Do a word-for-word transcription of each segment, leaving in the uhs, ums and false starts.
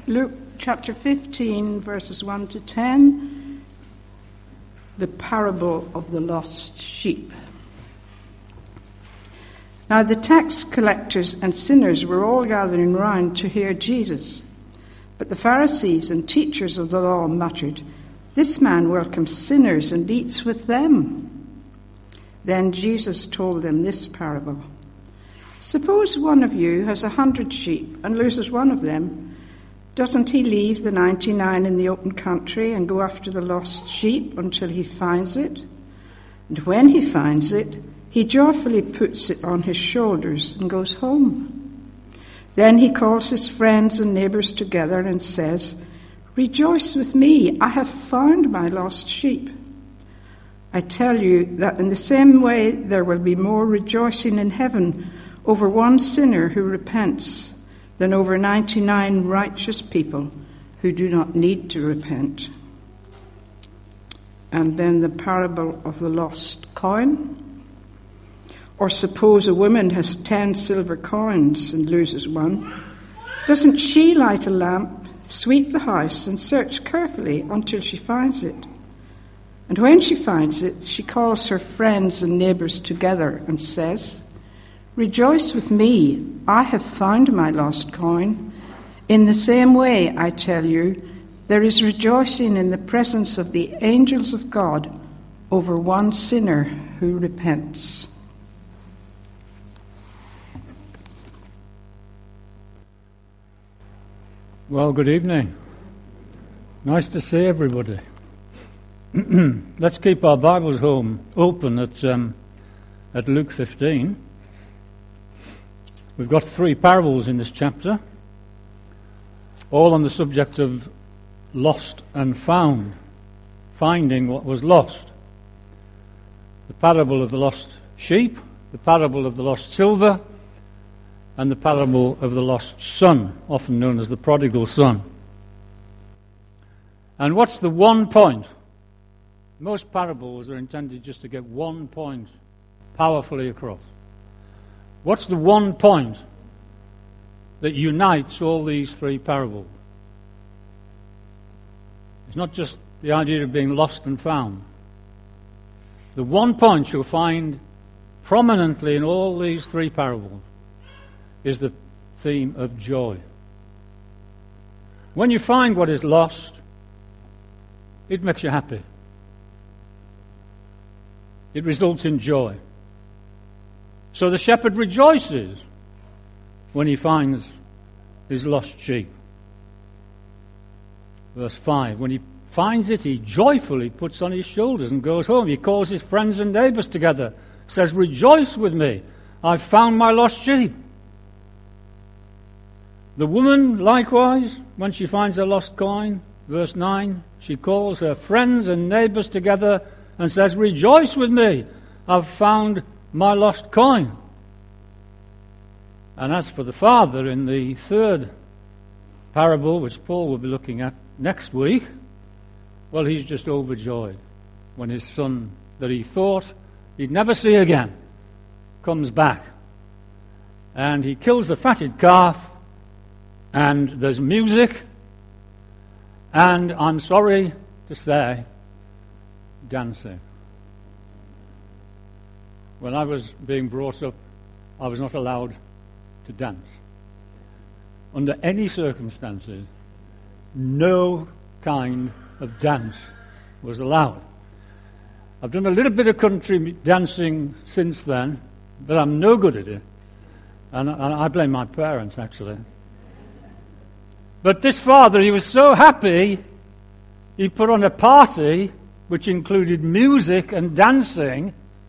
Luke chapter fifteen, verses one to ten, the parable of the lost sheep. Now the tax collectors and sinners were all gathering round to hear Jesus. But the Pharisees and teachers of the law muttered, "This man welcomes sinners and eats with them." Then Jesus told them this parable. "Suppose one of you has a hundred sheep and loses one of them. Doesn't he leave the ninety-nine in the open country and go after the lost sheep until he finds it? And when he finds it, he joyfully puts it on his shoulders and goes home. Then he calls his friends and neighbors together and says, 'Rejoice with me, I have found my lost sheep.' I tell you that in the same way there will be more rejoicing in heaven over one sinner who repents than over ninety-nine righteous people who do not need to repent." And then the parable of the lost coin. Or suppose a woman has ten silver coins and loses one. Doesn't she light a lamp, sweep the house, and search carefully until she finds it? And when she finds it, she calls her friends and neighbors together and says, "Rejoice with me, I have found my lost coin." In the same way, I tell you, there is rejoicing in the presence of the angels of God over one sinner who repents. Well, good evening. Nice to see everybody. Let's keep our Bibles home open at um, at Luke fifteen. We've got three parables in this chapter, all on the subject of lost and found, finding what was lost. The parable of the lost sheep, the parable of the lost silver, and the parable of the lost son, often known as the prodigal son. And what's the one point? Most parables are intended just to get one point powerfully across. What's the one point that unites all these three parables? It's not just the idea of being lost and found. The one point you'll find prominently in all these three parables is the theme of joy. When you find what is lost, it makes you happy. It results in joy. So the shepherd rejoices when he finds his lost sheep. Verse five, when he finds it, he joyfully puts on his shoulders and goes home. He calls his friends and neighbors together, says, "Rejoice with me, I've found my lost sheep." The woman, likewise, when she finds her lost coin, verse nine, she calls her friends and neighbors together and says, "Rejoice with me, I've found my lost coin." And as for the father in the third parable, which Paul will be looking at next week, well, he's just overjoyed when his son that he thought he'd never see again comes back. And he kills the fatted calf, and there's music, and I'm sorry to say, dancing. When I was being brought up, I was not allowed to dance. Under any circumstances, no kind of dance was allowed. I've done a little bit of country dancing since then, but I'm no good at it. And, and I blame my parents, actually. But this father, he was so happy, he put on a party which included music and dancing.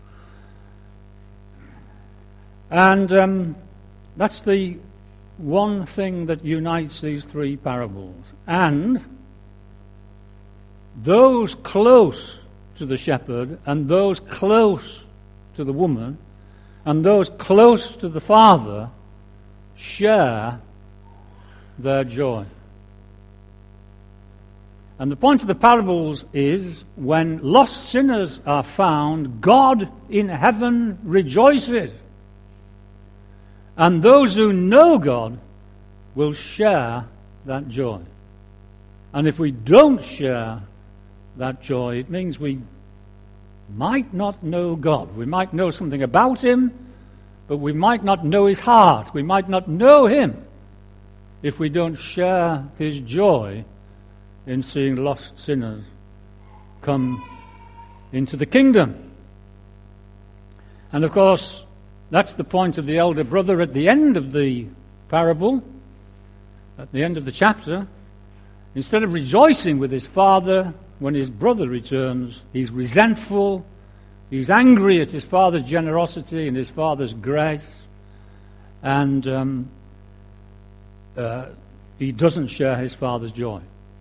And um, that's the one thing that unites these three parables. And those close to the shepherd, and those close to the woman, and those close to the father share their joy. And the point of the parables is, when lost sinners are found, God in heaven rejoices. And those who know God will share that joy. And if we don't share that joy, it means we might not know God. We might know something about him, but we might not know his heart. We might not know him if we don't share his joy in seeing lost sinners come into the kingdom. And of course, that's the point of the elder brother at the end of the parable, at the end of the chapter. Instead of rejoicing with his father when his brother returns, he's resentful, he's angry at his father's generosity and his father's grace, and um, uh, he doesn't share his father's joy.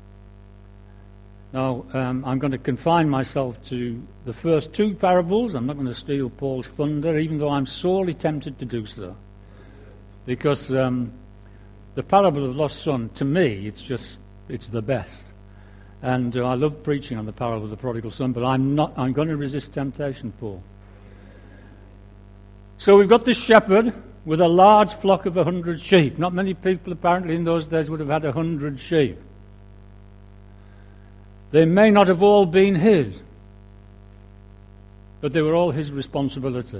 Now, um, I'm going to confine myself to the first two parables. I'm not going to steal Paul's thunder, even though I'm sorely tempted to do so. Because um, the parable of the lost son, to me, it's just, it's the best. And uh, I love preaching on the parable of the prodigal son, but I'm not, I'm going to resist temptation, Paul. So we've got this shepherd with a large flock of a hundred sheep. Not many people apparently in those days would have had a hundred sheep. They may not have all been his, but they were all his responsibility.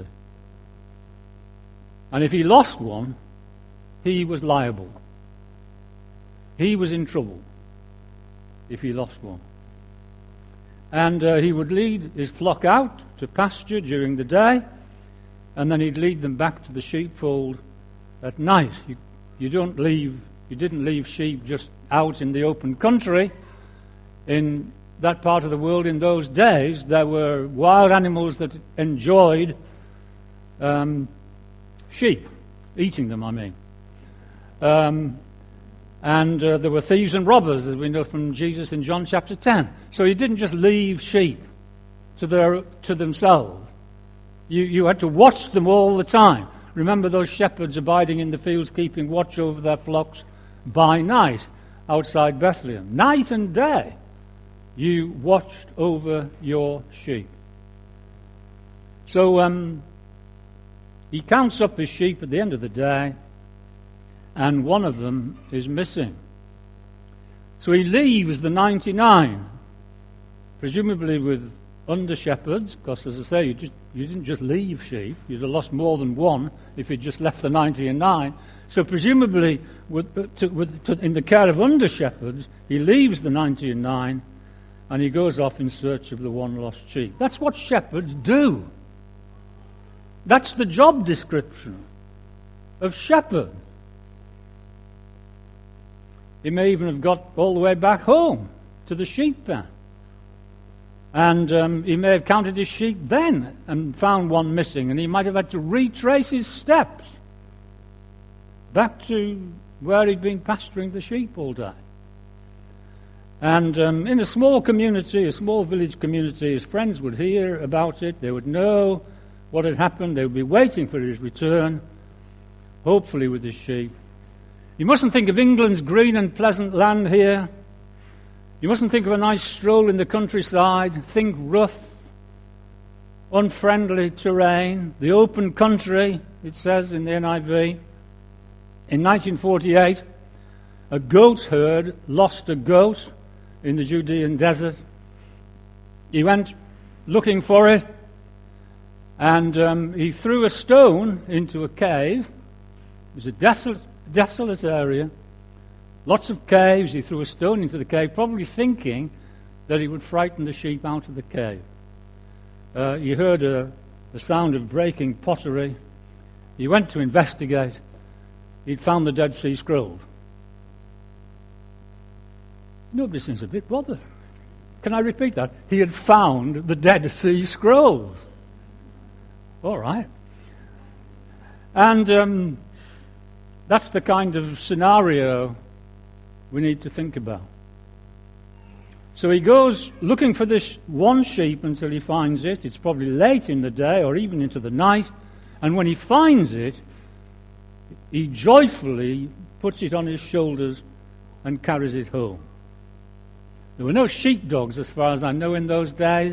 And if he lost one, he was liable. He was in trouble if he lost one. And uh, he would lead his flock out to pasture during the day, and then he'd lead them back to the sheepfold at night. You, you don't leave, you didn't leave sheep just out in the open country. In that part of the world in those days, there were wild animals that enjoyed um, sheep, eating them, I mean. Um, and uh, there were thieves and robbers, as we know from Jesus in John chapter ten. So he didn't just leave sheep to their to themselves. You, you had to watch them all the time. Remember those shepherds abiding in the fields, keeping watch over their flocks by night outside Bethlehem. Night and day. You watched over your sheep. So um, he counts up his sheep at the end of the day, and one of them is missing. So he leaves the ninety-nine, presumably with under-shepherds, because as I say, you, just, you didn't just leave sheep, you'd have lost more than one if you'd just left the ninety-nine. So presumably, with, to, with, to, in the care of under-shepherds, he leaves the ninety-nine, and he goes off in search of the one lost sheep. That's what shepherds do. That's the job description of shepherd. He may even have got all the way back home to the sheep pen. And um, he may have counted his sheep then and found one missing, and he might have had to retrace his steps back to where he'd been pasturing the sheep all day. And um, in a small community, a small village community, his friends would hear about it. They would know what had happened. They would be waiting for his return, hopefully with his sheep. You mustn't think of England's green and pleasant land here. You mustn't think of a nice stroll in the countryside. Think rough, unfriendly terrain, the open country, it says in the N I V. In nineteen forty-eight, a goat herd lost a goat in the Judean desert. He went looking for it, and um, he threw a stone into a cave. It was a desolate, desolate area, lots of caves. He threw a stone into the cave, probably thinking that he would frighten the sheep out of the cave. Uh, he heard a, a sound of breaking pottery. He went to investigate. He'd found the Dead Sea Scrolls. Nobody seems a bit bothered. Can I repeat that? He had found the Dead Sea Scrolls. All right. And um, that's the kind of scenario we need to think about. So he goes looking for this one sheep until he finds it. It's probably late in the day or even into the night. And when he finds it, he joyfully puts it on his shoulders and carries it home. There were no sheepdogs, as far as I know, in those days.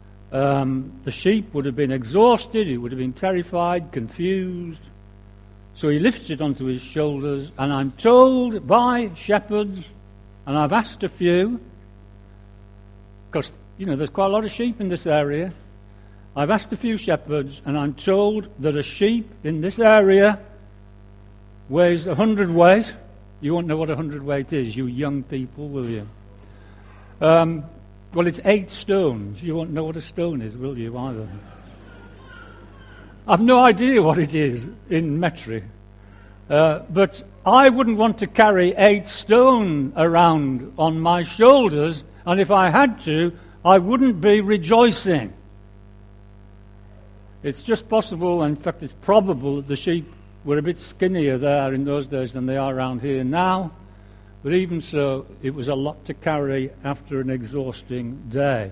Um, the sheep would have been exhausted, it would have been terrified, confused. So he lifts it onto his shoulders, and I'm told by shepherds, and I've asked a few, because, you know, there's quite a lot of sheep in this area. I've asked a few shepherds, and I'm told that a sheep in this area weighs a hundredweight. You won't know what a hundredweight is, you young people, will you? Um, well, it's eight stones. You won't know what a stone is, will you, either? I've no idea what it is in metric. Uh, but I wouldn't want to carry eight stone around on my shoulders, and if I had to, I wouldn't be rejoicing. It's just possible, in fact it's probable, that the sheep were a bit skinnier there in those days than they are around here now. But even so, it was a lot to carry after an exhausting day.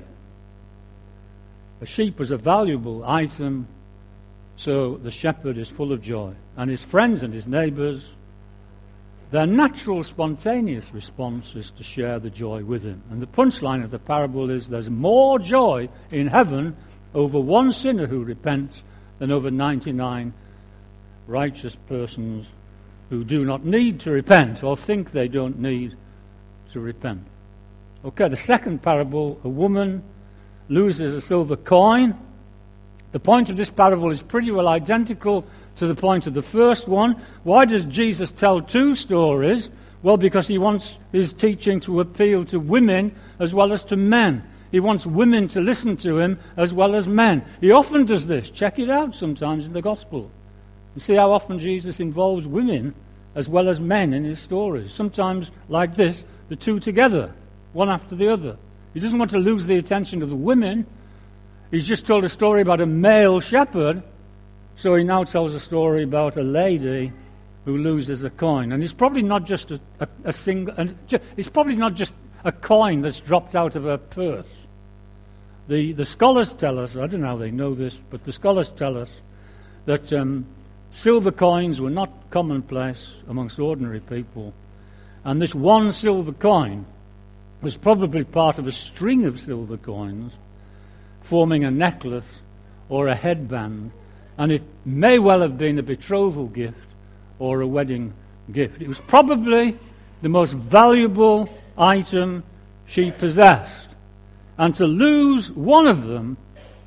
A sheep was a valuable item, so the shepherd is full of joy. And his friends and his neighbours, their natural spontaneous response is to share the joy with him. And the punchline of the parable is there's more joy in heaven over one sinner who repents than over ninety-nine righteous persons who do not need to repent or think they don't need to repent. Okay, the second parable, a woman loses a silver coin. The point of this parable is pretty well identical to the point of the first one. Why does Jesus tell two stories? Well, because he wants his teaching to appeal to women as well as to men. He wants women to listen to him as well as men. He often does this. Check it out sometimes in the Gospel. You see how often Jesus involves women as well as men in his stories. Sometimes, like this, the two together, one after the other. He doesn't want to lose the attention of the women. He's just told a story about a male shepherd, so he now tells a story about a lady who loses a coin. And it's probably not just a, a, a single... And it's probably not just a coin that's dropped out of her purse. The, the scholars tell us, I don't know how they know this, but the scholars tell us that um, silver coins were not commonplace amongst ordinary people. And this one silver coin was probably part of a string of silver coins forming a necklace or a headband, and it may well have been a betrothal gift or a wedding gift. It was probably the most valuable item she possessed, and to lose one of them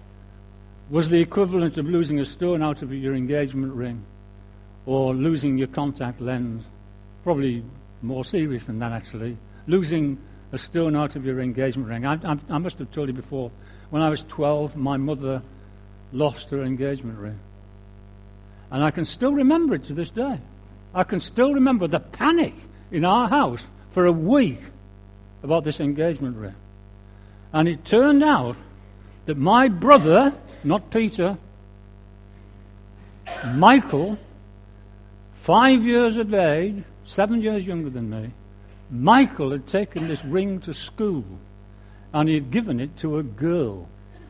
was the equivalent of losing a stone out of your engagement ring or losing your contact lens. Probably more serious than that, actually. Losing a stone out of your engagement ring. I, I, I must have told you before, when I was twelve, my mother lost her engagement ring. And I can still remember it to this day. I can still remember the panic in our house for a week about this engagement ring. And it turned out that my brother, not Peter, Michael, five years of age, seven years younger than me, Michael had taken this ring to school and he had given it to a girl.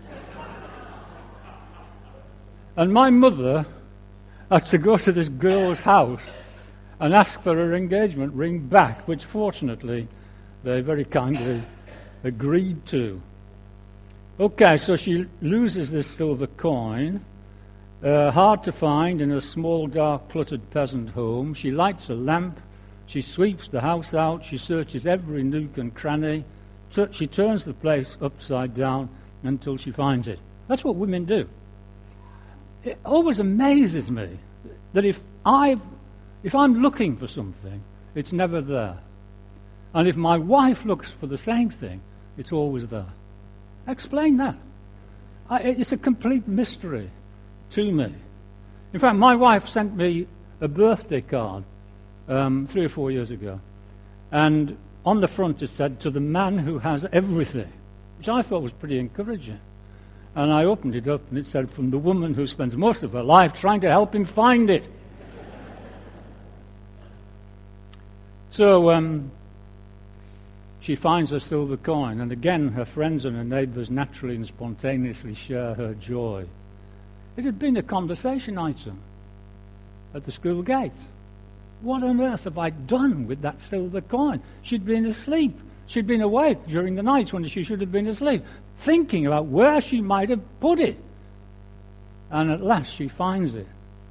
And my mother had to go to this girl's house and ask for her engagement ring back, which fortunately they very kindly agreed to. Okay, so she loses this silver coin, uh, hard to find in a small, dark, cluttered peasant home. She lights a lamp, she sweeps the house out, she searches every nook and cranny, t- she turns the place upside down until she finds it. That's what women do. It always amazes me that if I've, if I'm looking for something, it's never there. And if my wife looks for the same thing, it's always there. Explain that. I, it's a complete mystery to me. In fact, my wife sent me a birthday card um, three or four years ago. And on the front it said, "To the man who has everything," which I thought was pretty encouraging. And I opened it up and it said, "From the woman who spends most of her life trying to help him find it." So um, she finds her silver coin, and again her friends and her neighbours naturally and spontaneously share her joy. It had been a conversation item at the school gate. What on earth have I done with that silver coin? She'd been asleep. She'd been awake during the night when she should have been asleep, thinking about where she might have put it. And at last she finds it.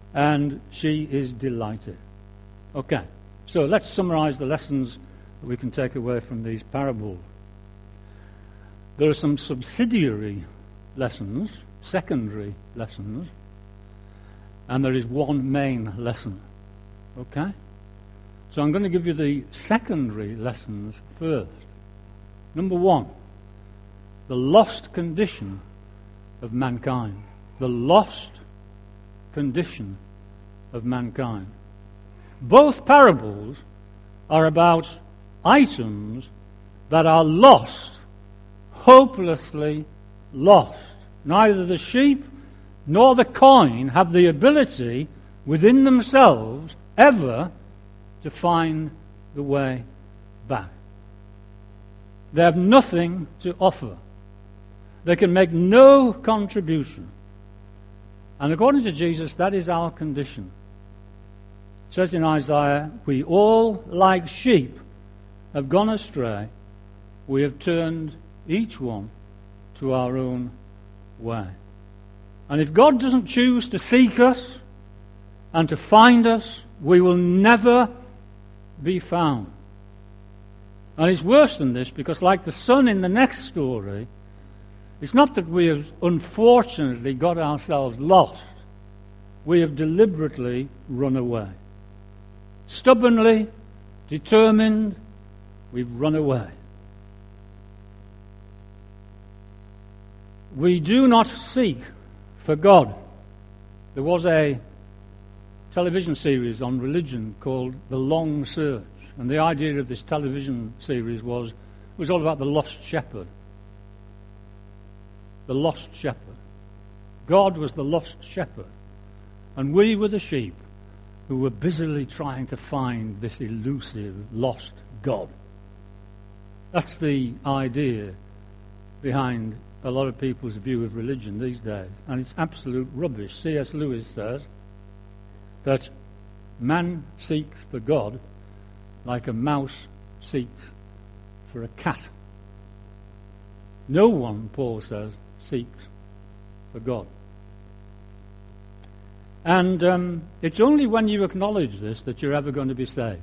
and she is delighted. Okay, so let's summarize the lessons that we can take away from these parables. There are some subsidiary lessons, secondary lessons, and there is one main lesson. Okay? So I'm going to give you the secondary lessons first. Number one, the lost condition of mankind. The lost condition of mankind. Both parables are about items that are lost, hopelessly lost. Neither the sheep nor the coin have the ability within themselves ever to find the way back. They have nothing to offer. They can make no contribution. And according to Jesus, that is our condition. It says in Isaiah, we all, like sheep, have gone astray. We have turned each one to our own way. And if God doesn't choose to seek us and to find us, we will never be found. And it's worse than this, because like the son in the next story, it's not that we have unfortunately got ourselves lost. We have deliberately run away. Stubbornly, determined, we've run away. We do not seek for God. There was a television series on religion called The Long Search, and the idea of this television series was was all about the lost shepherd. The lost shepherd. God was the lost shepherd, and we were the sheep who were busily trying to find this elusive lost God. That's the idea behind a lot of people's view of religion these days, and it's absolute rubbish. C S Lewis says that man seeks for God like a mouse seeks for a cat. No one, Paul says, seeks for God. And um, it's only when you acknowledge this that you're ever going to be saved.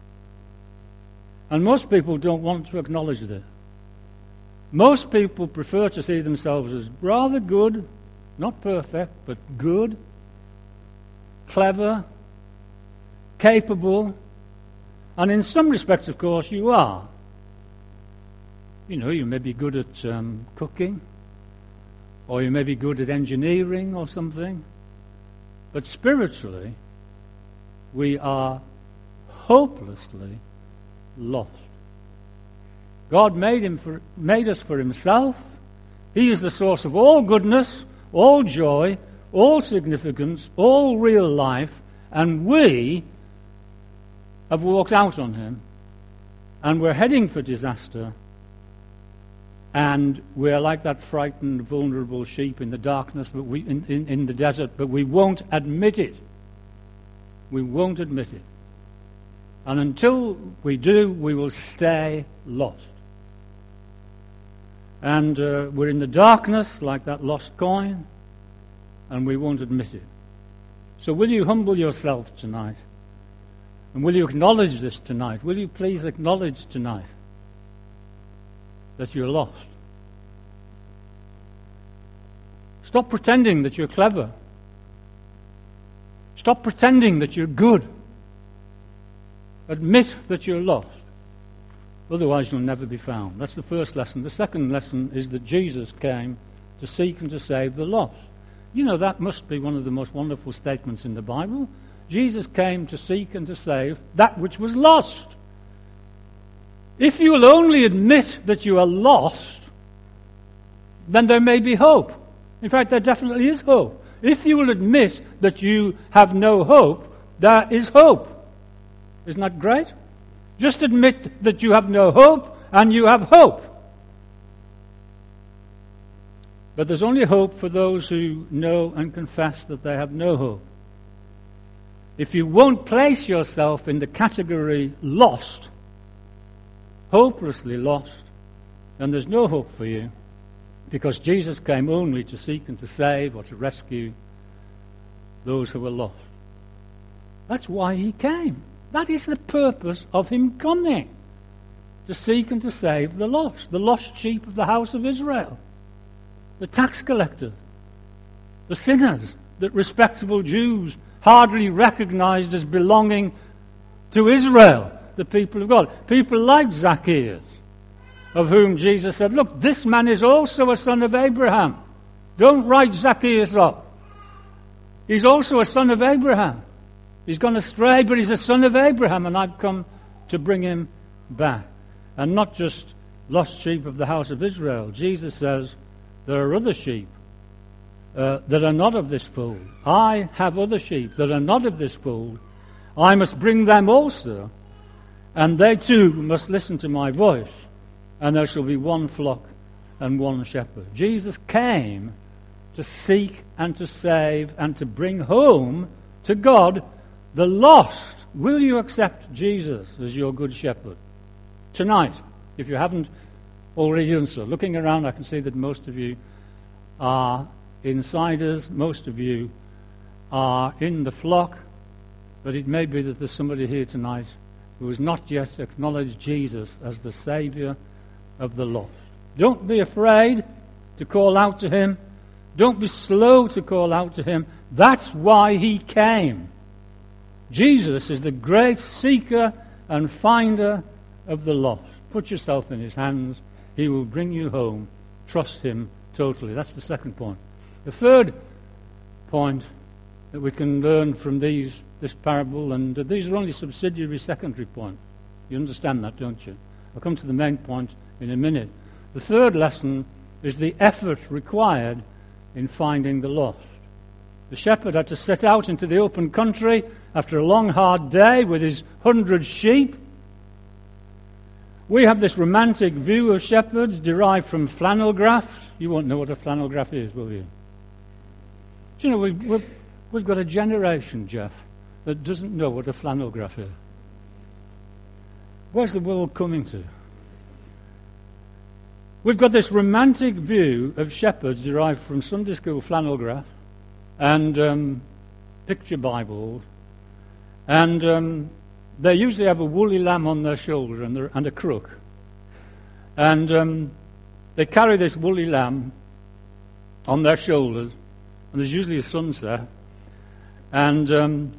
And most people don't want to acknowledge this. Most people prefer to see themselves as rather good, not perfect, but good, clever, capable, and in some respects, of course, you are. You know, you may be good at um, cooking, or you may be good at engineering or something, but spiritually, we are hopelessly lost. God made him for, made us for himself. He is the source of all goodness, all joy, all significance, all real life, and we have walked out on him, and we're heading for disaster, and we're like that frightened, vulnerable sheep in the darkness, but we in, in, in the desert, but we won't admit it. We won't admit it. And until we do, we will stay lost. And uh, we're in the darkness like that lost coin, and we won't admit it. So will you humble yourself tonight? And will you acknowledge this tonight? Will you please acknowledge tonight that you're lost? Stop pretending that you're clever. Stop pretending that you're good. Admit that you're lost. Otherwise you'll never be found. That's the first lesson. The second lesson is that Jesus came to seek and to save the lost. You know, that must be one of the most wonderful statements in the Bible. Jesus came to seek and to save that which was lost. If you will only admit that you are lost, then there may be hope. In fact, there definitely is hope. If you will admit that you have no hope, there is hope. Isn't that great? Just admit that you have no hope, and you have hope. But there's only hope for those who know and confess that they have no hope. If you won't place yourself in the category lost, hopelessly lost, then there's no hope for you, because Jesus came only to seek and to save or to rescue those who were lost. That's why he came. That is the purpose of him coming. To seek and to save the lost. The lost sheep of the house of Israel. The tax collectors. The sinners that respectable Jews hardly recognized as belonging to Israel, the people of God. People like Zacchaeus, of whom Jesus said, look, this man is also a son of Abraham. Don't write Zacchaeus off. He's also a son of Abraham. He's gone astray, but he's a son of Abraham, and I've come to bring him back. And not just lost sheep of the house of Israel. Jesus says, there are other sheep uh, that are not of this fold. I have other sheep that are not of this fold. I must bring them also, and they too must listen to my voice, and there shall be one flock and one shepherd. Jesus came to seek and to save and to bring home to God the lost. Will you accept Jesus as your good shepherd? Tonight, if you haven't already done so. Looking around, I can see that most of you are insiders, most of you are in the flock, but it may be that there's somebody here tonight who has not yet acknowledged Jesus as the Saviour of the lost. Don't be afraid to call out to him. Don't be slow to call out to him. That's why he came. Jesus is the great seeker and finder of the lost. Put yourself in his hands. He will bring you home. Trust him totally. That's the second point. The third point that we can learn from these this parable, and uh, these are only subsidiary secondary points. You understand that, don't you? I'll come to the main point in a minute. The third lesson is the effort required in finding the lost. The shepherd had to set out into the open country after a long, hard day with his hundred sheep. We have this romantic view of shepherds derived from flannel graph. You won't know what a flannel graph is, will you? Do you know, we've, we've, we've got a generation, Jeff, that doesn't know what a flannel graph is. Where's the world coming to? We've got this romantic view of shepherds derived from Sunday school flannel graph and um, picture Bibles, and um, they usually have a woolly lamb on their shoulder and, and a crook, and um, they carry this woolly lamb on their shoulders, and there's usually a sunset, and um,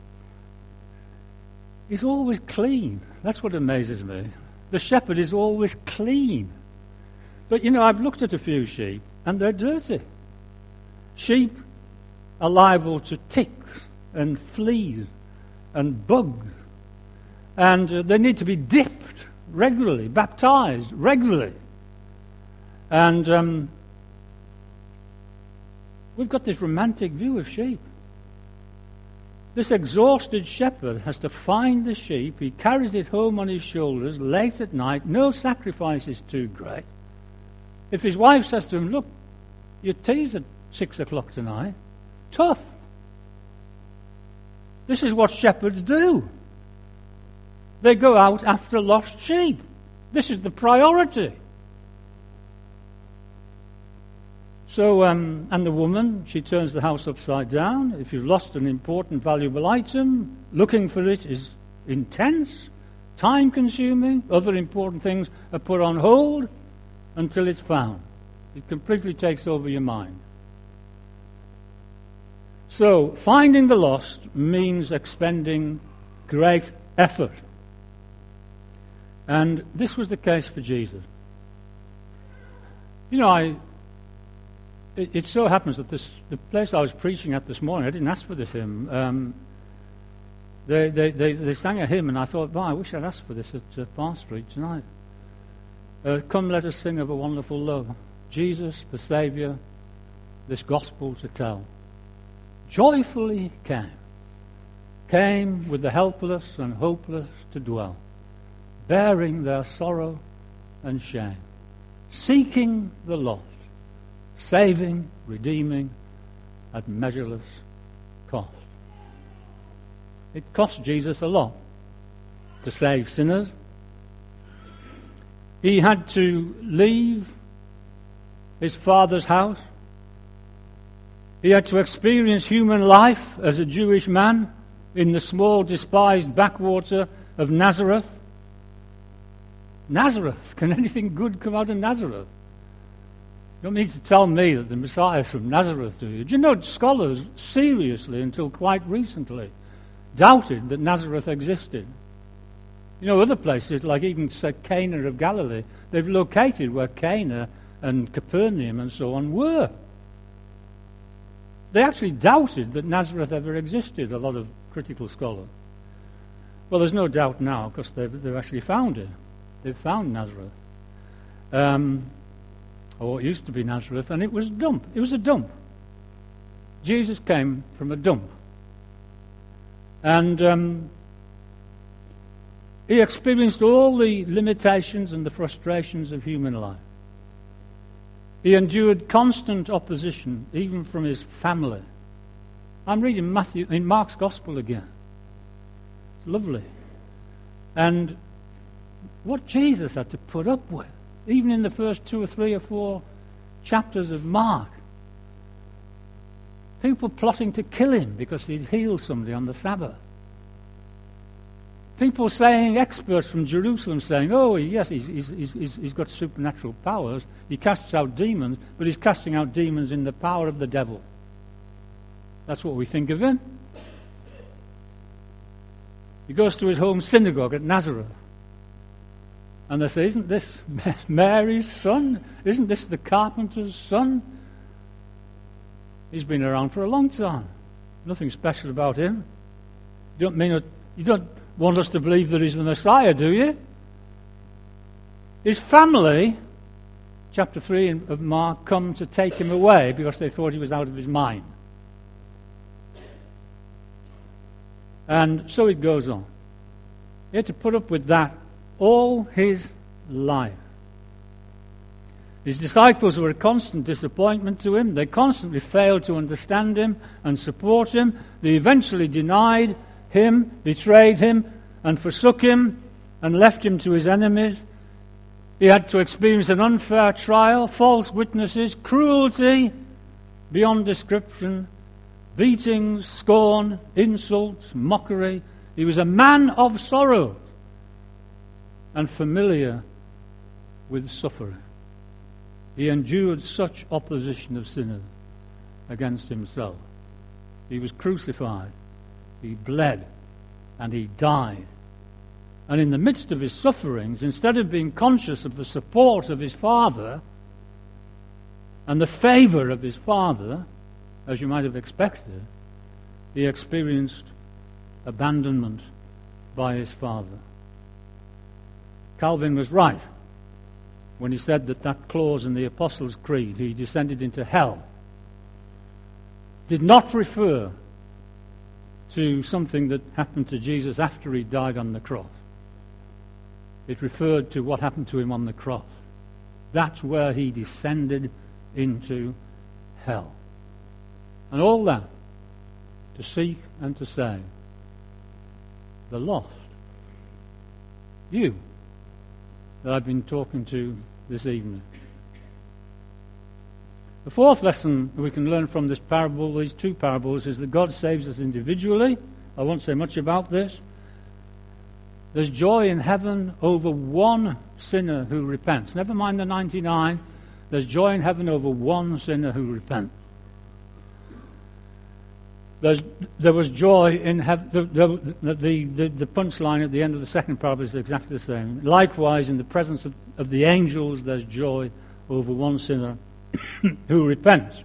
he's always clean. That's what amazes me. The shepherd is always clean. But, you know, I've looked at a few sheep, and they're dirty. Sheep are liable to ticks and fleas and bugs. And uh, they need to be dipped regularly, baptized regularly. And um, we've got this romantic view of sheep. This exhausted shepherd has to find the sheep. He carries it home on his shoulders late at night. No sacrifice is too great. If his wife says to him, look, your tea's at six o'clock tonight, tough. This is what shepherds do. They go out after lost sheep. This is the priority. So, um, and the woman, she turns the house upside down. If you've lost an important, valuable item, looking for it is intense, time-consuming. Other important things are put on hold until it's found. It completely takes over your mind. So, finding the lost means expending great effort. And this was the case for Jesus. You know, I... It, it so happens that this, the place I was preaching at this morning, I didn't ask for this hymn. Um, they, they, they, they sang a hymn, and I thought, wow, I wish I'd asked for this at uh, Park Street tonight. Uh, Come, let us sing of a wonderful love. Jesus, the Saviour, this gospel to tell. Joyfully came. Came with the helpless and hopeless to dwell, bearing their sorrow and shame, seeking the lost, saving, redeeming at measureless cost. It cost Jesus a lot to save sinners. He had to leave his Father's house. He had to experience human life as a Jewish man in the small, despised backwater of Nazareth. Nazareth. Can anything good come out of Nazareth? You don't need to tell me that the Messiah is from Nazareth, do you? Do you know scholars seriously, until quite recently, doubted that Nazareth existed? You know, other places, like even say Cana of Galilee, they've located where Cana and Capernaum and so on were. They actually doubted that Nazareth ever existed, a lot of critical scholars. Well, there's no doubt now, because they've, they've actually found it. They've found Nazareth. Um, or it used to be Nazareth, and it was dump. It was a dump. Jesus came from a dump. And um, he experienced all the limitations and the frustrations of human life. He endured constant opposition, even from his family. I'm reading Matthew in Mark's Gospel again. It's lovely. And what Jesus had to put up with, even in the first two or three or four chapters of Mark. People plotting to kill him because he'd healed somebody on the Sabbath. People saying, experts from Jerusalem saying, oh, yes, he's, he's, he's, he's got supernatural powers. He casts out demons, but he's casting out demons in the power of the devil. That's what we think of him. He goes to his home synagogue at Nazareth. And they say, isn't this Mary's son? Isn't this the carpenter's son? He's been around for a long time. Nothing special about him. You don't mean you don't want us to believe that he's the Messiah, do you? His family, chapter three of Mark, come to take him away because they thought he was out of his mind. And so it goes on. He had to put up with that all his life. His disciples were a constant disappointment to him. They constantly failed to understand him and support him. They eventually denied him, betrayed him, and forsook him, and left him to his enemies. He had to experience an unfair trial, false witnesses, cruelty beyond description, beatings, scorn, insults, mockery. He was a man of sorrow and familiar with suffering. He endured such opposition of sinners against himself. He was crucified, he bled, and he died. And in the midst of his sufferings, instead of being conscious of the support of his Father and the favour of his Father, as you might have expected, he experienced abandonment by his Father. Calvin was right when he said that that clause in the Apostles' Creed, he descended into hell, did not refer to something that happened to Jesus after he died on the cross. It referred to what happened to him on the cross. That's where he descended into hell. And all that to seek and to save the lost. You that I've been talking to this evening. The fourth lesson we can learn from this parable, these two parables, is that God saves us individually. I won't say much about this. There's joy in heaven over one sinner who repents. Never mind the ninety-nine. There's joy in heaven over one sinner who repents. There's, there was joy in heaven. The, the, the, the, the punchline at the end of the second parable is exactly the same. Likewise, in the presence of, of the angels, there's joy over one sinner who repents.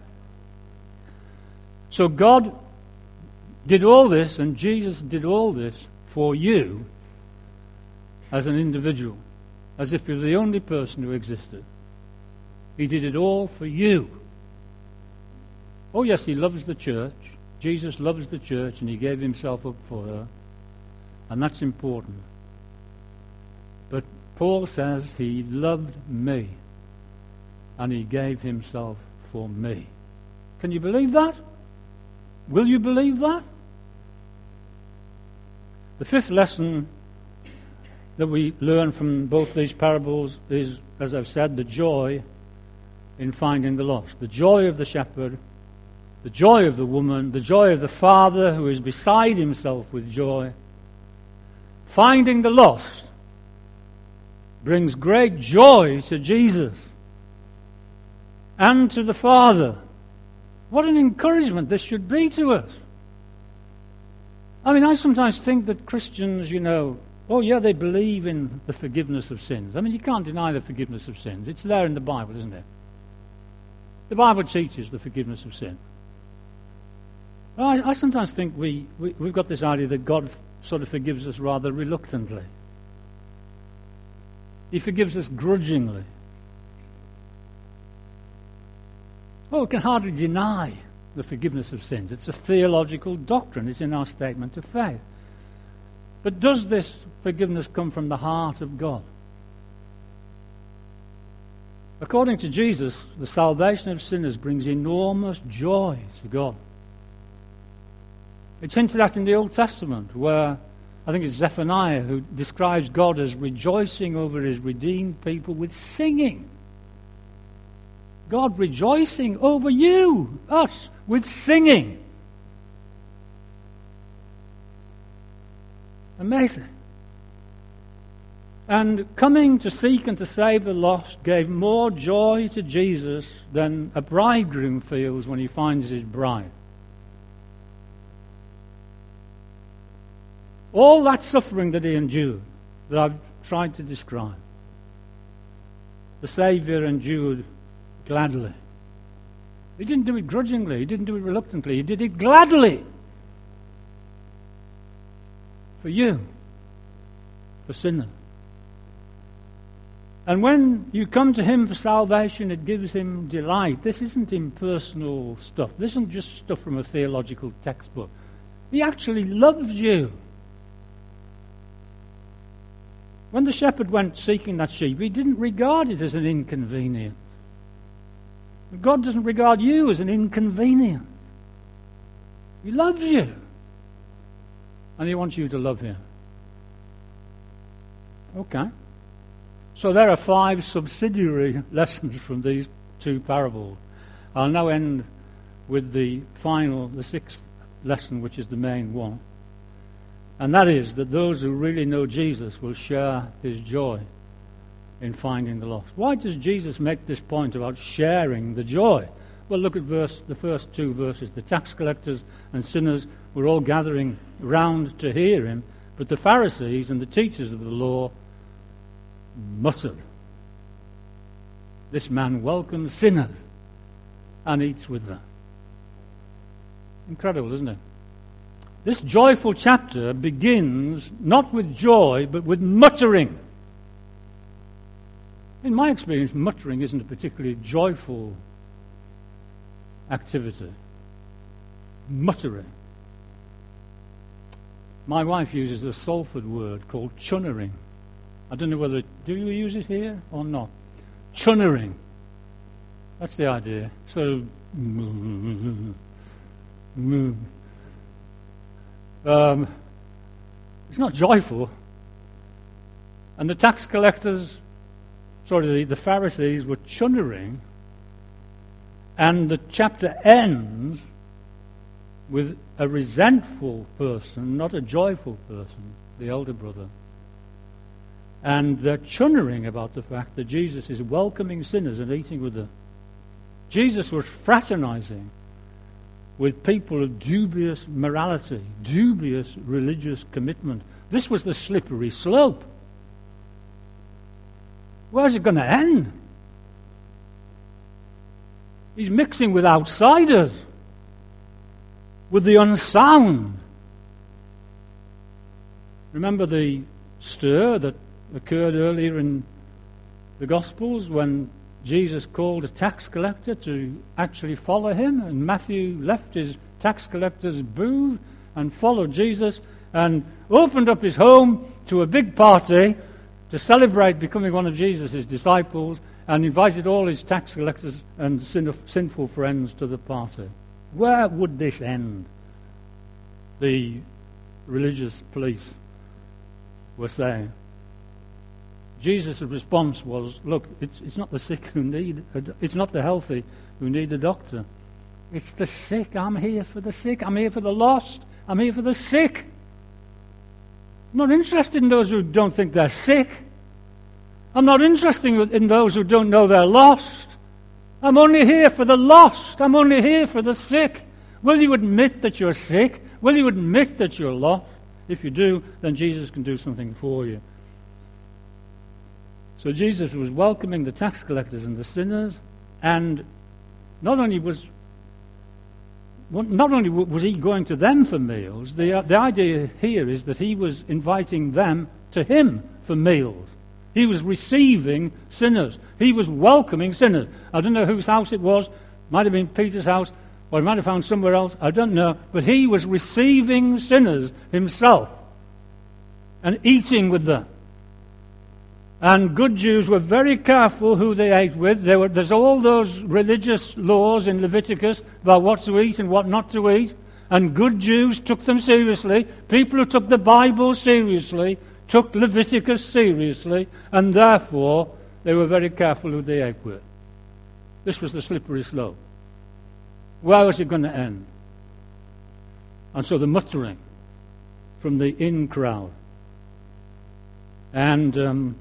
So God did all this, and Jesus did all this for you as an individual, as if you're the only person who existed. He did it all for you. Oh yes, he loves the church. Jesus loves the church, and he gave himself up for her, and that's important. But Paul says he loved me, and he gave himself for me. Can you believe that? Will you believe that? The fifth lesson that we learn from both these parables is, as I've said, the joy in finding the lost. The joy of the shepherd the joy of the woman, the joy of the father who is beside himself with joy. Finding the lost brings great joy to Jesus and to the Father. What an encouragement this should be to us. I mean, I sometimes think that Christians, you know, oh yeah, they believe in the forgiveness of sins. I mean, you can't deny the forgiveness of sins. It's there in the Bible, isn't it? The Bible teaches the forgiveness of sin. Well, I, I sometimes think we, we, we've got this idea that God sort of forgives us rather reluctantly. He forgives us grudgingly. Well, we can hardly deny the forgiveness of sins. It's a theological doctrine. It's in our statement of faith. But does this forgiveness come from the heart of God? According to Jesus, the salvation of sinners brings enormous joy to God. It's hinted at in the Old Testament, where I think it's Zephaniah who describes God as rejoicing over his redeemed people with singing. God rejoicing over you, us, with singing. Amazing. And coming to seek and to save the lost gave more joy to Jesus than a bridegroom feels when he finds his bride. All that suffering that he endured, that I've tried to describe, the Saviour endured gladly. He didn't do it grudgingly. He didn't do it reluctantly. He did it gladly. For you. For sinners. And when you come to him for salvation, it gives him delight. This isn't impersonal stuff. This isn't just stuff from a theological textbook. He actually loves you. When the shepherd went seeking that sheep, he didn't regard it as an inconvenience. God doesn't regard you as an inconvenience. He loves you. And he wants you to love him. Okay. So there are five subsidiary lessons from these two parables. I'll now end with the final, the sixth lesson, which is the main one. And that is that those who really know Jesus will share his joy in finding the lost. Why does Jesus make this point about sharing the joy? Well, look at verse, the first two verses. The tax collectors and sinners were all gathering round to hear him, but the Pharisees and the teachers of the law muttered, "This man welcomes sinners and eats with them." Incredible, isn't it? This joyful chapter begins not with joy, but with muttering. In my experience, muttering isn't a particularly joyful activity. Muttering. My wife uses a Salford word called chunnering. I don't know whether, do you use it here or not? Chunnering. That's the idea. So, um, it's not joyful. And the tax collectors, sorry, the, the Pharisees were chunnering, and the chapter ends with a resentful person, not a joyful person, the elder brother. And they're chunnering about the fact that Jesus is welcoming sinners and eating with them. Jesus was fraternizing with people of dubious morality, dubious religious commitment. This was the slippery slope. Where's it going to end? He's mixing with outsiders, with the unsound. Remember the stir that occurred earlier in the Gospels when Jesus called a tax collector to actually follow him, and Matthew left his tax collector's booth and followed Jesus and opened up his home to a big party to celebrate becoming one of Jesus' disciples, and invited all his tax collectors and sin- sinful friends to the party. Where would this end? The religious police were saying. Jesus' response was, look, it's, it's not the sick who need, a, it's not the healthy who need a doctor. It's the sick. I'm here for the sick. I'm here for the lost. I'm here for the sick. I'm not interested in those who don't think they're sick. I'm not interested in those who don't know they're lost. I'm only here for the lost. I'm only here for the sick. Will you admit that you're sick? Will you admit that you're lost? If you do, then Jesus can do something for you. So Jesus was welcoming the tax collectors and the sinners, and not only was not only was he going to them for meals, the, the idea here is that he was inviting them to him for meals. He was receiving sinners. He was welcoming sinners. I don't know whose house it was. Might have been Peter's house, or he might have found somewhere else. I don't know. But he was receiving sinners himself and eating with them. And good Jews were very careful who they ate with. There were, there's all those religious laws in Leviticus about what to eat and what not to eat. And good Jews took them seriously. People who took the Bible seriously took Leviticus seriously. And therefore, they were very careful who they ate with. This was the slippery slope. Where was it going to end? And so the muttering from the in crowd. And um,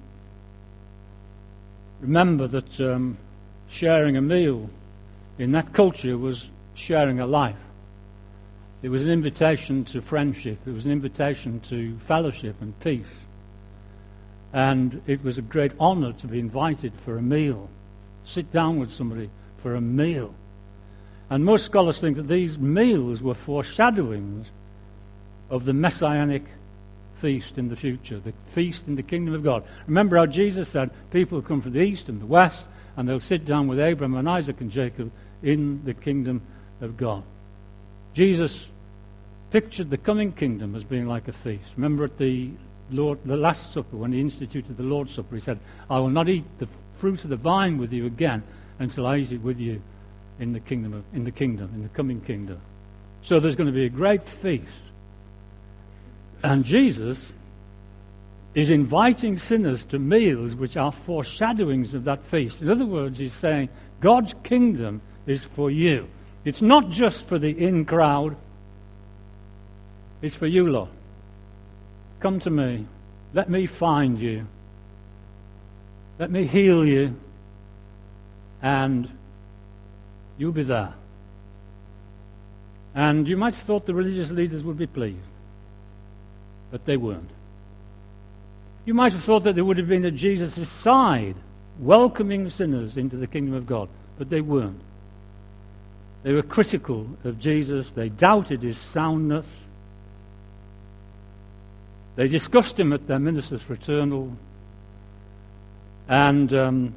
remember that um, sharing a meal in that culture was sharing a life. It was an invitation to friendship. It was an invitation to fellowship and peace. And it was a great honor to be invited for a meal. Sit down with somebody for a meal. And most scholars think that these meals were foreshadowings of the messianic feast in the future, the feast in the kingdom of God. Remember how Jesus said people will come from the east and the west, and they'll sit down with Abraham and Isaac and Jacob in the kingdom of God. Jesus pictured the coming kingdom as being like a feast. Remember at the Lord, the Last Supper, when he instituted the Lord's Supper, he said, I will not eat the fruit of the vine with you again until I eat it with you in the kingdom of, in the kingdom, in the coming kingdom. So there's going to be a great feast. And Jesus is inviting sinners to meals which are foreshadowings of that feast. In other words, he's saying, God's kingdom is for you. It's not just for the in crowd. It's for you lot. Come to me. Let me find you. Let me heal you. And you'll be there. And you might have thought the religious leaders would be pleased. But they weren't. You might have thought that they would have been at Jesus' side, welcoming sinners into the kingdom of God. But they weren't. They were critical of Jesus. They doubted his soundness. They discussed him at their ministers' fraternal. And um,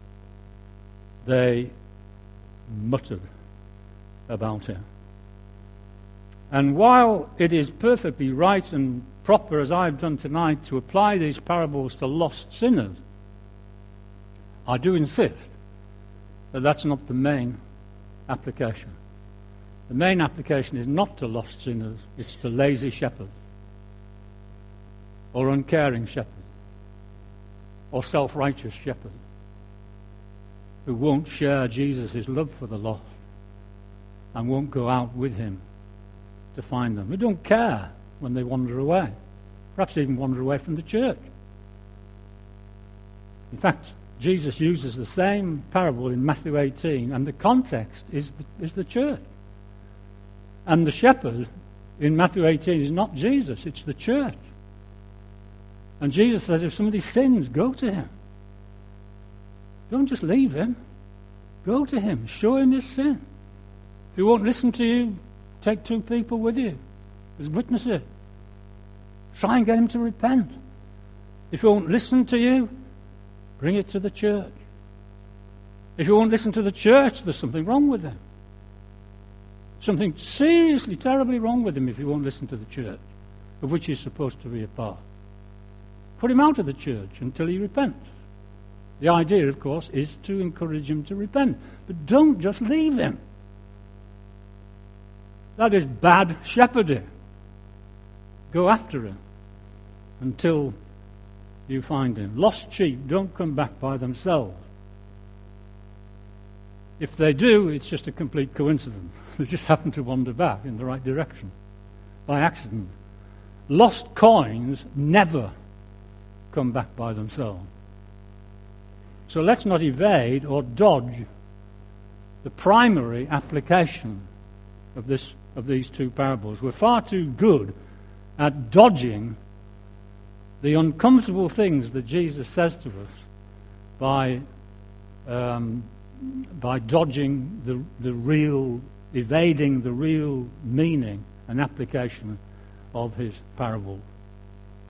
they muttered about him. And while it is perfectly right and proper, as I've done tonight, to apply these parables to lost sinners, I do insist that that's not the main application. The main application is not to lost sinners, it's to lazy shepherds, or uncaring shepherds, or self-righteous shepherds, who won't share Jesus' love for the lost and won't go out with him to find them. Who don't care when they wander away, perhaps even wander away from the church. In fact, Jesus uses the same parable in Matthew eighteen, and the context is the, is the church. And the shepherd in Matthew eighteen is not Jesus, it's the church. And Jesus says, if somebody sins, go to him. Don't just leave him. Go to him. Show him his sin. If he won't listen to you, take two people with you as witnesses. Try and get him to repent. If he won't listen to you, bring it to the church. If he won't listen to the church, there's something wrong with him. Something seriously, terribly wrong with him if he won't listen to the church, of which he's supposed to be a part. Put him out of the church until he repents. The idea, of course, is to encourage him to repent. But don't just leave him. That is bad shepherding. Go after him until you find him. Lost sheep don't come back by themselves. If they do, it's just a complete coincidence. They just happen to wander back in the right direction by accident. Lost coins never come back by themselves. So let's not evade or dodge the primary application of this of these two parables. We're far too good at dodging the uncomfortable things that Jesus says to us by um, by dodging the the real, evading the real meaning and application of his parable